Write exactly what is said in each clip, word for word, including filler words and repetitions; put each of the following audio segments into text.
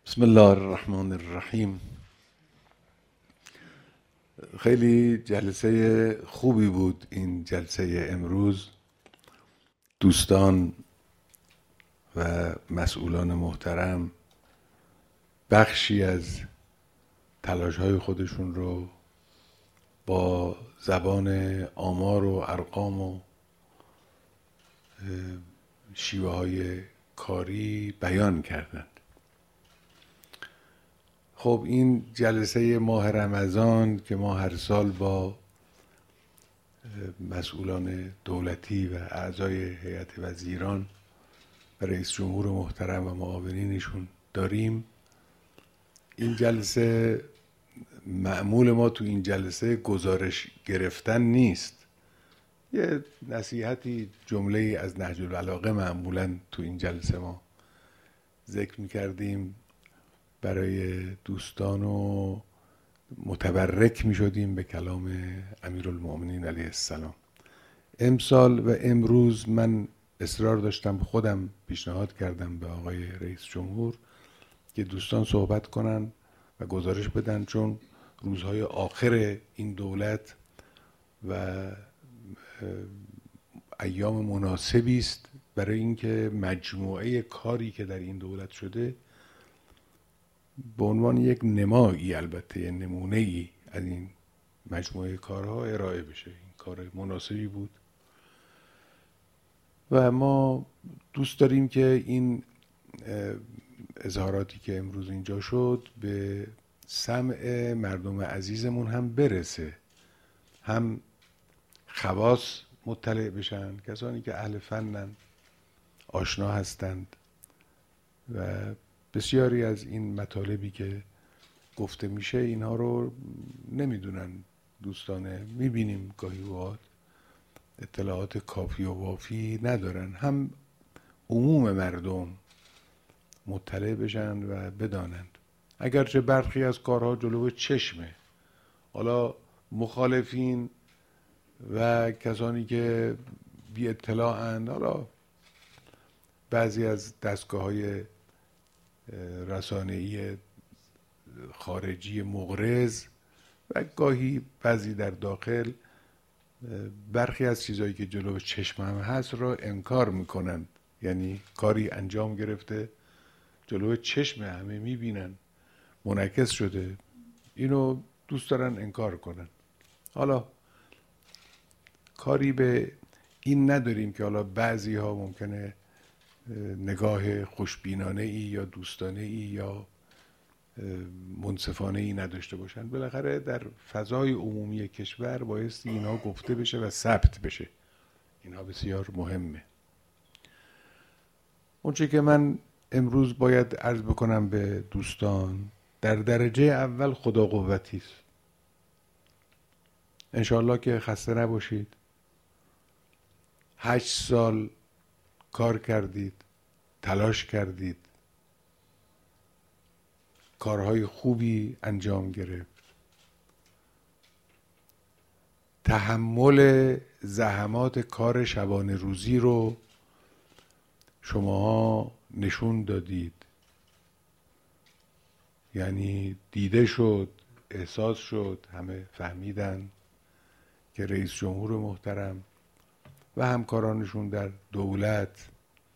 بسم الله الرحمن الرحیم. خیلی جلسه خوبی بود این جلسه امروز. دوستان و مسئولان محترم بخشی از تلاش‌های خودشون رو با زبان آمار و ارقام و شیوه های کاری بیان کردند. خب این جلسه ماه رمضان که ما هر سال با مسئولان دولتی و اعضای هیئت وزیران و رئیس جمهور محترم و معاونینشون داریم، این جلسه معمول ما تو این جلسه گزارش گرفتن نیست. یه نصیحتی جمله از نهج البلاغه معمولا تو این جلسه ما ذکر می‌کردیم، برای دوستان و متبرک می شدیم به کلام امیرالمؤمنین علیه السلام. امسال و امروز من اصرار داشتم، خودم پیشنهاد کردم به آقای رئیس جمهور که دوستان صحبت کنن و گزارش بدن، چون روزهای آخر این دولت و ایام مناسبی است برای اینکه مجموعه کاری که در این دولت شده به عنوان یک نمایی، البته نمونه ای از این مجموعه کارها ارائه بشه. این کار مناسبی بود و ما دوست داریم که این اظهاراتی که امروز اینجا شد به سمع مردم عزیزمون هم برسه، هم خواص مطلع بشن، کسانی که اهل فنن، آشنا هستند و بسیاری از این مطالبی که گفته میشه اینها رو نمیدونن دوستانه، میبینیم گاهی اوقات اطلاعات کافی و وافی ندارن. هم عموم مردم مطلع بشن و بدانند، اگرچه برخی از کارها جلو چشمه، حالا مخالفین و کسانی که بی اطلاعند، حالا بعضی از دستگاه‌های رسانه‌ای خارجی مغرض و گاهی بعضی در داخل برخی از چیزایی که جلو چشم هم هست را انکار میکنند. یعنی کاری انجام گرفته، جلو چشم همه میبینن، منعکس شده، اینو دوست دارن انکار کنن. حالا کاری به این نداریم که حالا بعضی ها ممکنه نگاه خوشبینانه ای یا دوستانه ای یا منصفانه ای نداشته باشن. بالاخره در فضای عمومی کشور بایستی اینها گفته بشه و ثبت بشه. اینها بسیار مهمه. اونچه که من امروز باید عرض بکنم به دوستان، در درجه اول خدا قوتی است. انشالله که خسته نباشید. هشت سال کار کردید، تلاش کردید، کارهای خوبی انجام گرفت. تحمل زحمات کار شبانه روزی رو شماها نشون دادید. یعنی دیده شد، احساس شد، همه فهمیدن که رئیس جمهور محترم و همکارانشون در دولت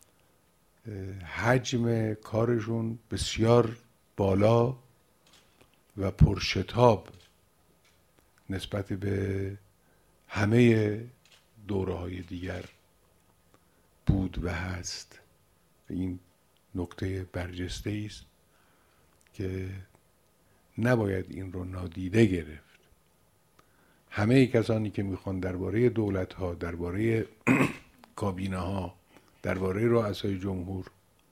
حجم کارشون بسیار بالا و پرشتاب نسبت به همه دوره‌های دیگر بود و هست. این نکته برجسته است که نباید این رو نادیده گرفت. همه کسانی که میخوان درباره دولت‌ها، درباره کابینه‌ها، درباره رؤسای جمهور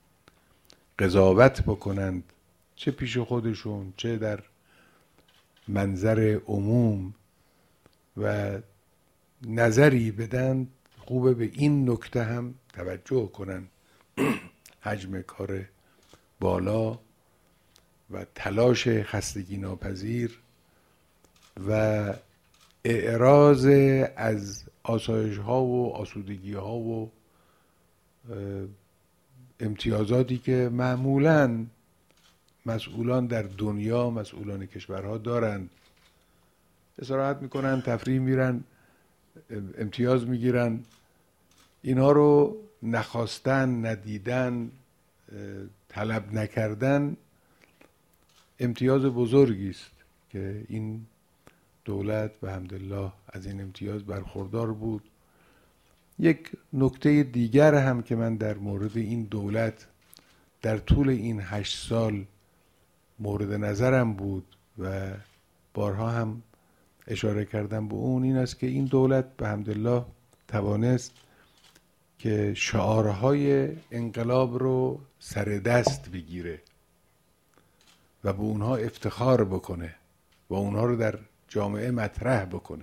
قضاوت بکنند، چه پیش خودشون چه در منظر عموم، و نظری بدن، خوبه به این نکته هم توجه کنن. حجم کار بالا و تلاش خستگی ناپذیر و اعراض از آسایش ها و آسودگی ها و امتیازاتی که معمولاً مسئولان در دنیا، مسئولان کشورها دارند. استراحت میکنن، تفریح میرن، امتیاز میگیرن. اینها رو نخواستن، ندیدن، طلب نکردن امتیاز بزرگی است که این دولت به حمدالله از این امتیاز برخوردار بود. یک نکته دیگر هم که من در مورد این دولت در طول این هشت سال مورد نظرم بود و بارها هم اشاره کردم به اون، این است که این دولت به حمدالله توانست که شعارهای انقلاب رو سر دست بگیره و به اونها افتخار بکنه و اونها رو در جامعه مطرح بکنه.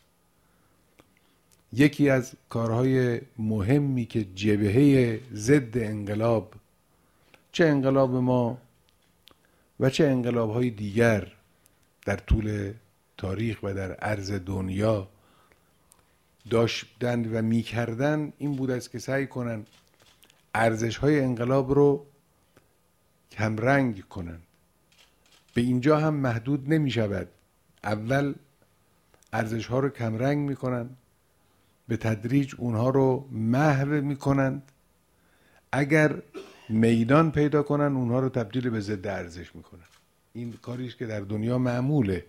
یکی از کارهای مهمی که جبهه ضد انقلاب، چه انقلاب ما و چه انقلاب‌های دیگر در طول تاریخ و در عرض دنیا داشتند و می‌کردند، این بود است که سعی کنند ارزش‌های انقلاب رو کمرنگ کنند. به اینجا هم محدود نمی‌شود. اول ارزش‌ها رو کمرنگ می‌کنند، به تدریج اونها رو محو می‌کنند. اگر میدان پیدا کنن اونها رو تبدیل به ضد ارزش میکنن. این کاریش که در دنیا معموله.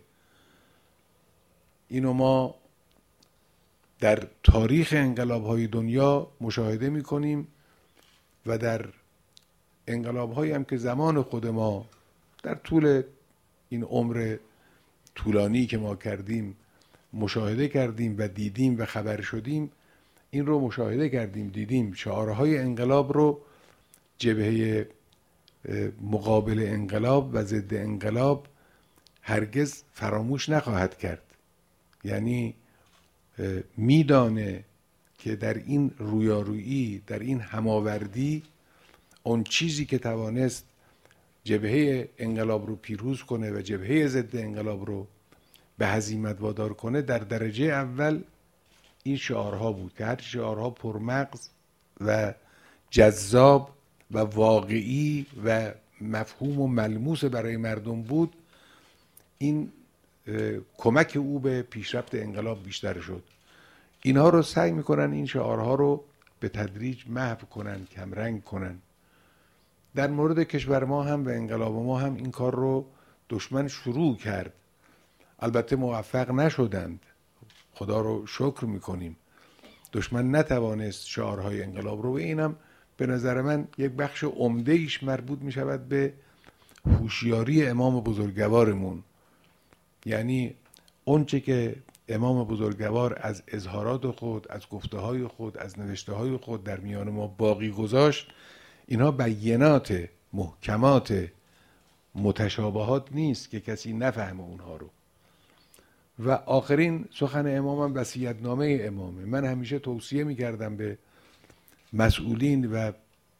اینو ما در تاریخ انقلاب‌های دنیا مشاهده میکنیم و در انقلاب‌هایی هم که زمان خود ما در طول این عمر طولانی که ما کردیم مشاهده کردیم و دیدیم و خبر شدیم. این رو مشاهده کردیم، دیدیم شعارهای انقلاب رو جبهه مقابل انقلاب و ضد انقلاب هرگز فراموش نخواهد کرد. یعنی میدانه که در این رویارویی، در این هماوردی، اون چیزی که توانست جبهه انقلاب رو پیروز کنه و جبهه ضد انقلاب رو به هزیمت وادار کنه، در درجه اول این شعارها بود که هر شعارها پرمغز و جذاب و واقعی و مفهوم و ملموس برای مردم بود، این کمک او به پیشرفت انقلاب بیشتر شد. اینها رو سعی میکنن این شعارها رو به تدریج محو کنن، کمرنگ کنن. در مورد کشور ما هم و انقلاب ما هم این کار رو دشمن شروع کرد. البته موفق نشدند، خدا رو شکر میکنیم. دشمن نتوانست شعارهای انقلاب رو، و اینم به نظر من یک بخش عمده ایش مربوط می شود به هوشیاری امام بزرگوارمون. یعنی اونچه که امام بزرگوار از اظهارات خود، از گفته های خود، از نوشته های خود در میان ما باقی گذاشت، اینها بینات، محکمات، متشابهات نیست که کسی نفهمه اونها رو. و آخرین سخن امامم وصیت‌نامه امامه. من همیشه توصیه می‌کردم به مسئولین و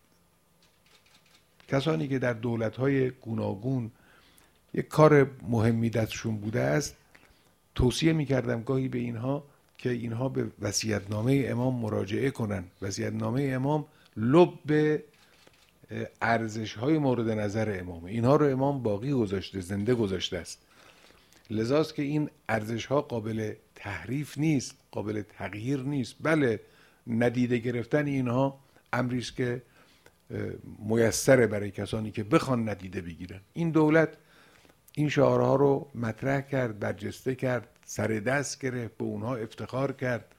کسانی که در دولت‌های گوناگون یک کار مهمی دستشون بوده است، توصیه می‌کردم گاهی به اینها که اینها به وصیت‌نامه امام مراجعه کنن. وصیت‌نامه امام لب به ارزش‌های مورد نظر امامه. اینها رو امام باقی گذاشته، زنده گذاشته است. لذاست که این ارزش‌ها قابل تحریف نیست، قابل تغییر نیست. بله، ندیده گرفتن اینها امری است که میسره برای کسانی که بخوان ندیده بگیرن. این دولت این شعارها رو مطرح کرد، برجسته کرد، سر دست گرفت، به اونها افتخار کرد.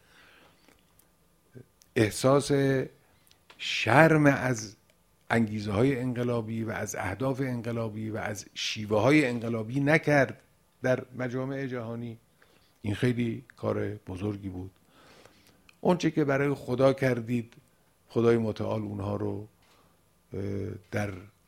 احساس شرم از انگیزه های انقلابی و از اهداف انقلابی و از شیوه های انقلابی نکرد در مجامع جهانی. این خیلی کار بزرگی بود. اونچه که برای خدا کردید، خدای متعال اونها رو در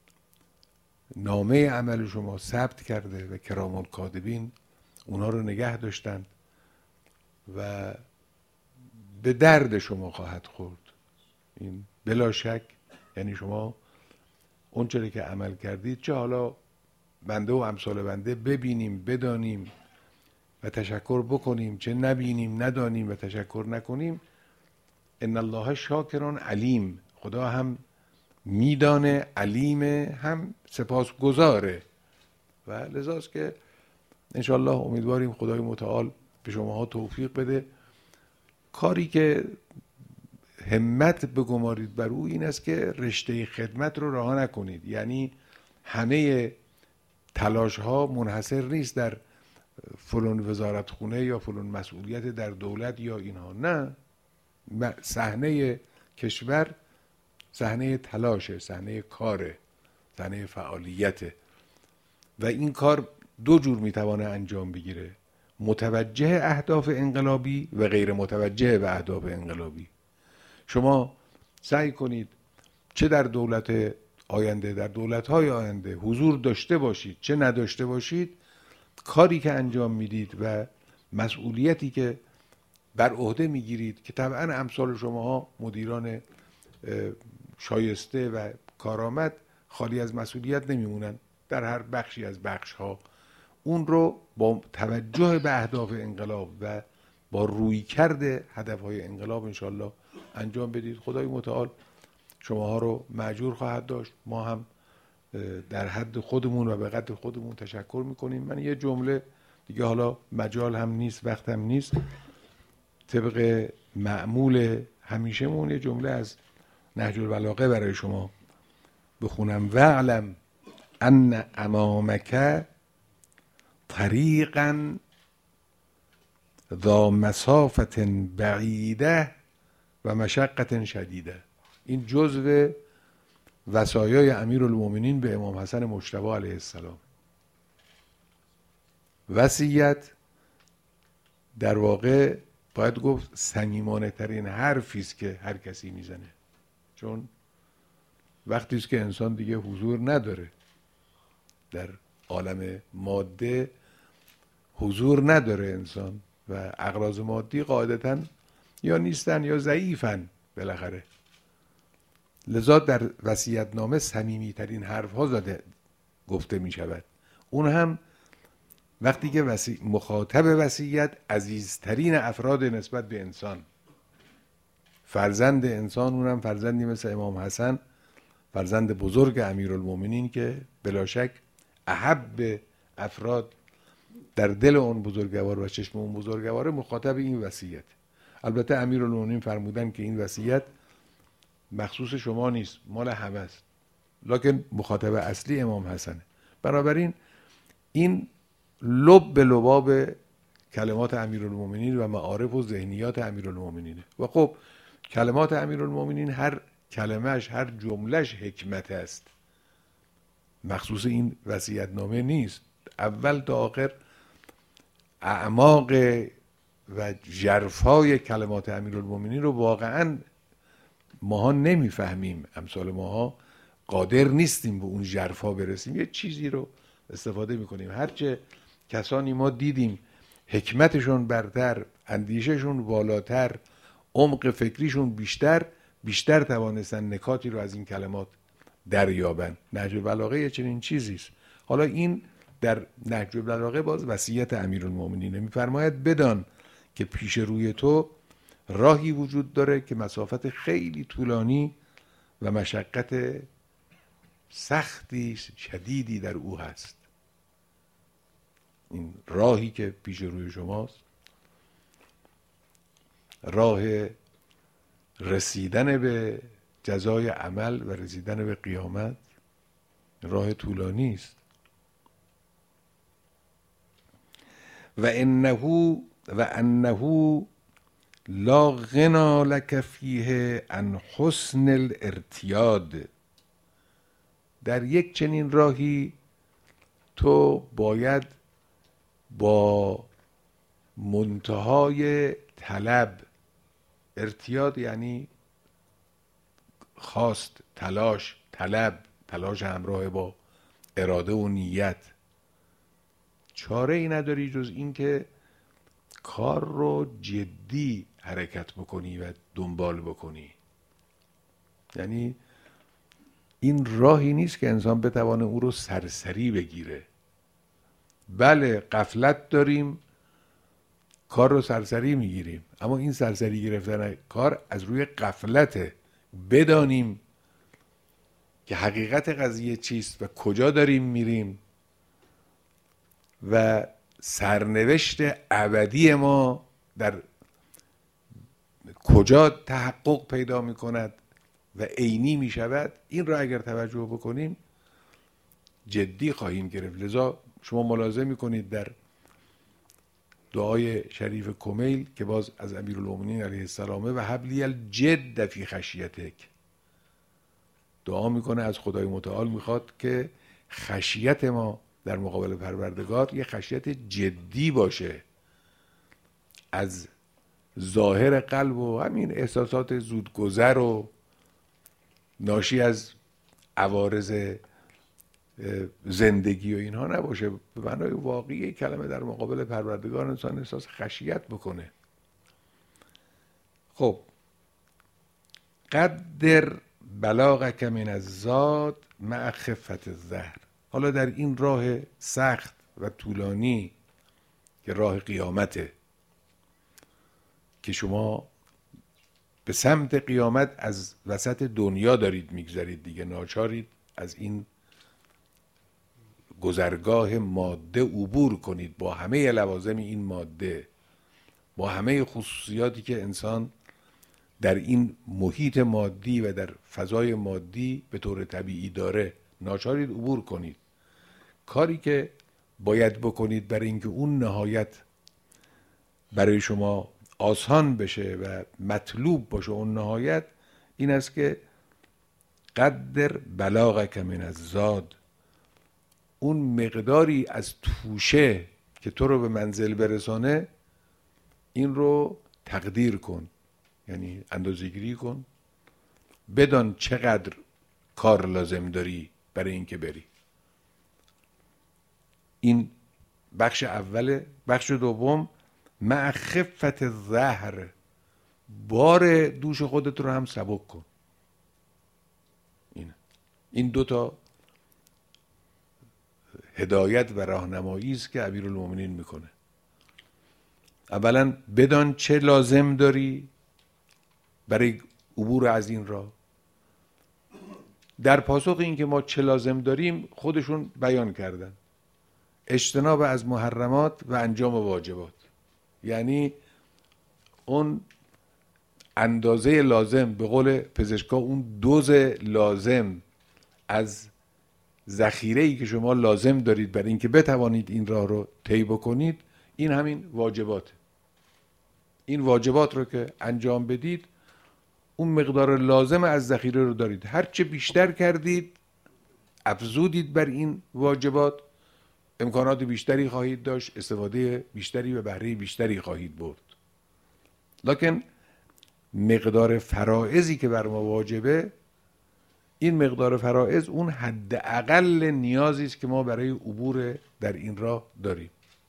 نامه عمل شما ثبت کرده و کرام الکاتبین اونها رو نگه داشتند و به درد شما خواهد خورد. این بلا شک. یعنی شما اونچه که عمل کردید، چه حالا بنده و امثال بنده ببینیم، بدانیم و تشکر بکنیم، چه نبینیم، ندانیم و تشکر نکنیم، ان الله شاکر علیم. خدا هم میدانه، علیم، هم سپاسگزاره و لذاست که انشالله امیدواریم خدای متعال به شماها توفیق بده. کاری که همت بگمارید بر او این است که رشته خدمت رو رها نکنید. یعنی همه تلاش ها منحصر نیست در فلان وزارت خونه یا فلان مسئولیت در دولت یا اینها، نه، صحنه کشور صحنه تلاشه، صحنه کاره، صحنه فعالیته و این کار دو جور میتوانه انجام بگیره: متوجه اهداف انقلابی و غیر متوجه به اهداف انقلابی. شما سعی کنید چه در دولت آینده، در دولت‌های آینده حضور داشته باشید چه نداشته باشید، کاری که انجام میدید و مسئولیتی که بر عهده میگیرید که طبعا امثال شماها مدیران شایسته و کارآمد خالی از مسئولیت نمیمونن در هر بخشی از بخش‌ها، اون رو با توجه به اهداف انقلاب و با رویکرد هدف‌های انقلاب انشالله انجام بدید. خدای متعال شماها رو مأجور خواهد داشت. ما هم در حد خودمون و به قدر خودمون تشکر میکنیم. من یه جمله دیگه، حالا مجال هم نیست وقت هم نیست، طبق معمول همیشهمون یه جمله از نهج البلاغه برای شما بخونم: وعلم ان امامک طریقا ذا مسافت بعیده و مشقت شدیده. این جزء وصایای امیرالمومنین به امام حسن مجتبی علیه السلام. وصیت در واقع باید گفت صمیمانه ترین حرفی است که هر کسی میزنه، چون وقتی است که انسان دیگه حضور نداره در عالم ماده، حضور نداره انسان و اغراض مادی قاعدتاً یا نیستن یا ضعیفن بالاخره. لذا در وصیت‌نامه صمیمی ترین حرف ها زده گفته می شود. اون هم وقتی که وصی... مخاطب وصیت عزیزترین افراد نسبت به انسان، فرزند انسان، اونم فرزندی مثل امام حسن، فرزند بزرگ امیرالمومنین که بلا شک احب افراد در دل اون بزرگوار و چشم اون بزرگواره، مخاطب این وصیت. البته امیرالمومنین فرمودن که این وصیت مخصوص شما نیست، مال همه است، لکن مخاطب اصلی امام حسنه. بنابراین این لب به لباب کلمات امیرالمومنین و معارف و ذهنیات امیرالمومنینه. و خب کلمات امیرالمومنین هر کلمهش، هر جملهش حکمت است، مخصوص این وصیت‌نامه نیست. اول تا آخر اعماق و ژرفای کلمات امیرالمومنین رو واقعاً ماها نمیفهمیم، امثال ماها قادر نیستیم به اون ژرفا برسیم، یه چیزی رو استفاده میکنیم. هرچه کسانی ما دیدیم حکمتشون برتر، اندیششون والاتر، عمق فکریشون بیشتر، بیشتر توانستن نکاتی رو از این کلمات دریابن. نهج البلاغه چنین چیزی است. حالا این در نهج البلاغه باز وصیت امیرالمومنین میفرماید بدان که پیش روی تو راهی وجود داره که مسافت خیلی طولانی و مشقت سختی شدیدی در او هست. این راهی که پیش روی شماست، راه رسیدن به جزای عمل و رسیدن به قیامت، راه طولانی است. و انه و انه لا غنا لک فیه عن حسن الارتیاد. در یک چنین راهی تو باید با منتهای طلب، ارتیاد یعنی خواست، تلاش، طلب، تلاش همراه با اراده و نیت، چاره ای نداری جز این که کار رو جدی حرکت بکنی و دنبال بکنی. یعنی این راهی نیست که انسان بتوانه او رو سرسری بگیره. بله غفلت داریم، کار رو سرسری میگیریم، اما این سرسری گرفتن کار از روی غفلته. بدانیم که حقیقت قضیه چیست و کجا داریم میریم و سرنوشت ابدی ما در کجا تحقق پیدا میکند و عینی میشود، این را اگر توجه بکنیم جدی خواهیم گرفت. لذا شما ملاحظه میکنید در دعای شریف کمیل که باز از امیرالمومنین علیه السلامه و حبلی الجد فی خشیتک، دعا میکنه از خدای متعال میخواد که خشیت ما در مقابل پروردگار یه خشیت جدی باشه، از ظاهر قلب و همین احساسات زودگذر و ناشی از عوارض زندگی و اینها نباشه. به معنای واقعی کلمه در مقابل پروردگار انسان احساس خشیت بکنه. خب قدر بلاغک من الزاد مع خفت الظهر. حالا در این راه سخت و طولانی که راه قیامته، که شما به سمت قیامت از وسط دنیا دارید میگذرید دیگه، ناچارید از این گذرگاه ماده عبور کنید با همه لوازم این ماده، با همه خصوصیاتی که انسان در این محیط مادی و در فضای مادی به طور طبیعی داره، ناچارید عبور کنید. کاری که باید بکنید برای اینکه اون نهایت برای شما آسان بشه و مطلوب باشه، اون نهایت این است که قدر بلاغک من الزاد، اون مقداری از توشه که تو رو به منزل برسانه این رو تقدیر کن، یعنی اندازه‌گیری کن، بدان چقدر کار لازم داری برای اینکه بری. این بخش اوله. بخش دوم مع خفت الظهر، بار دوش خودت رو هم سبک کن. این این دو تا هدایت و راهنمایی است که امیرالمومنین میکنه. اولا بدان چه لازم داری برای عبور از این راه. در پاسخ این که ما چه لازم داریم خودشون بیان کردن: اجتناب از محرمات و انجام واجبات، یعنی اون اندازه لازم، به قول پزشکا اون دوز لازم از ذخیره‌ای که شما لازم دارید برای اینکه بتوانید این راه رو طی بکنید، این همین واجبات. این واجبات رو که انجام بدید اون مقدار لازم از ذخیره رو دارید. هرچه بیشتر کردید، افزودید بر این واجبات، امکانات بیشتری خواهید داشت، استفاده بیشتری و بهره بیشتری خواهید برد. لکن مقدار فرائضی که بر ما واجبه، این مقدار فرائض اون حد اقل نیازی است که ما برای عبور در این راه داریم.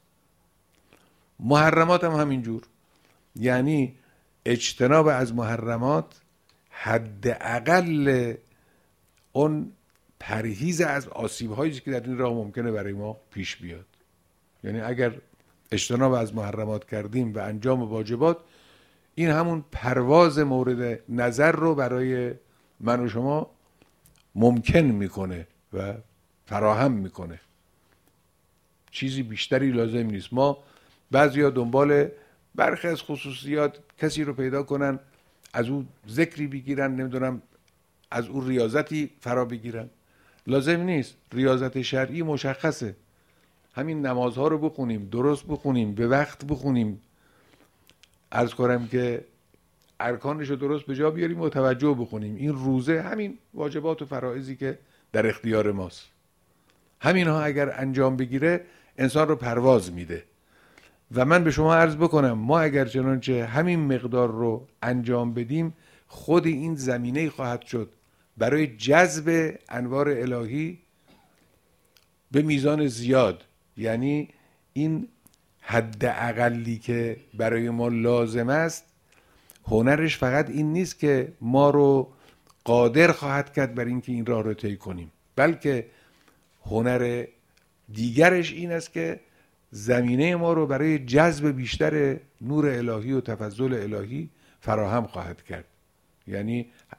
محرمات هم همینجور، یعنی اجتناب از محرمات حد اقل اون پرهیز از آسیب هایی که در این راه ممکنه برای ما پیش بیاد. یعنی اگر اجتناب از محرمات کردیم و انجام واجبات، این همون پرواز مورد نظر رو برای من و شما ممکن میکنه و فراهم میکنه. چیزی بیشتری لازم نیست. ما بعضیا دنبال برخی از خصوصیات کسی رو پیدا کنن، از او ذکری بگیرن، نمیدونم از او ریاضتی فرا بگیرن. لازم نیست. ریاضت شرعی مشخصه. همین نمازها رو بخونیم، درست بخونیم، به وقت بخونیم، عرض کنم که ارکانش رو درست به جا بیاریم و توجه بخونیم. این روزه همین واجبات و فرائضی که در اختیار ماست، همین ها اگر انجام بگیره انسان رو پرواز میده. و من به شما عرض بکنم ما اگر چنانچه همین مقدار رو انجام بدیم، خود این زمینه خواهد شد برای جذب انوار الهی به میزان زیاد. یعنی این حد اقلی که برای ما لازم است، هنرش فقط این نیست که ما رو قادر خواهد کرد بر اینکه این راه رو طی کنیم، بلکه هنر دیگرش این است که زمینه ما رو برای جذب بیشتر نور الهی و تفضل الهی فراهم خواهد کرد. یعنی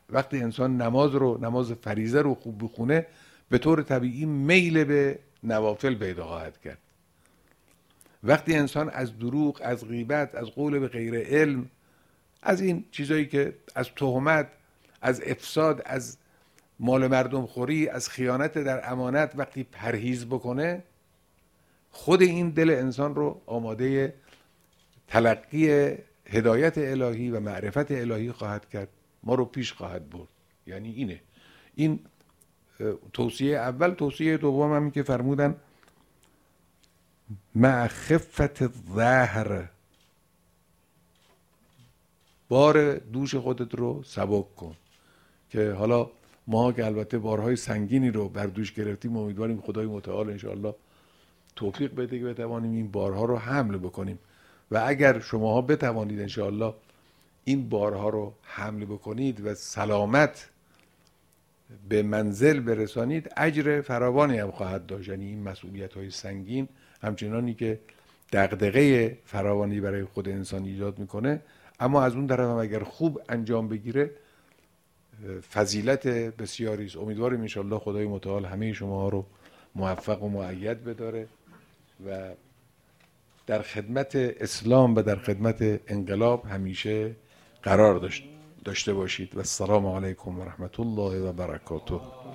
وقتی انسان نماز رو نماز فریضه رو خوب بخونه به طور طبیعی میل به نوافل پیدا خواهد کرد. وقتی انسان از دروغ، از غیبت، از قول به غیر علم، از این چیزایی که از تهمت، از افساد، از مال مردم خوری، از خیانت در امانت وقتی پرهیز بکنه، خود این دل انسان رو آماده تلقی هدایت الهی و معرفت الهی خواهد کرد، ما رو پیش خواهد برد. یعنی اینه این توصیه اول. توصیه دوم هم که فرمودن مع خفت الظهر، بار دوش خودت رو سبک کن. که حالا ما که البته بارهای سنگینی رو بر دوش گرفتیم، امیدواریم خدای متعال انشاءالله توفیق بده که بتوانیم این بارها رو حمل بکنیم. و اگر شماها بتوانید انشاءالله این بارها رو حمل بکنید و سلامت به منزل برسانید، اجر فراوانی هم خواهد داشت. یعنی این مسئولیت های سنگین همچنانی که دغدغه فراوانی برای خود انسان ایجاد میکنه، اما از اون طرف هم اگر خوب انجام بگیره فضیلت بسیاری است. امیدواریم انشاءالله خدای متعال همه شما رو موفق و مؤید بداره و در خدمت اسلام و در خدمت انقلاب همیشه قرار داشته باشید. و السلام علیکم و رحمت الله و برکاته.